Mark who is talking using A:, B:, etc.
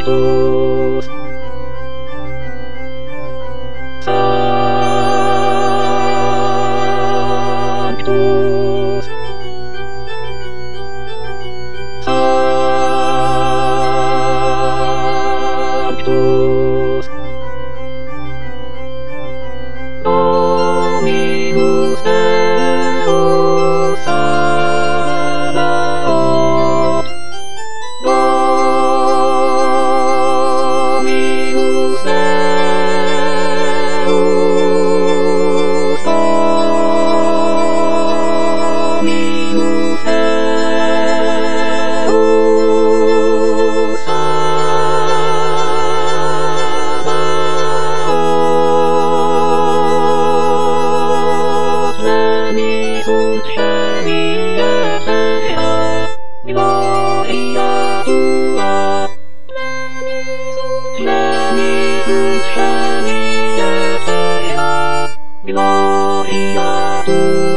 A: Sanctus. Sanctus. Sanctus. Dominus Deus Sabaoth. Dominus Deus. Dominus Deus Sabaoth. Pleni sunt Celi et terra, gloria tua. Pleni sunt Celi et terra, gloria tua.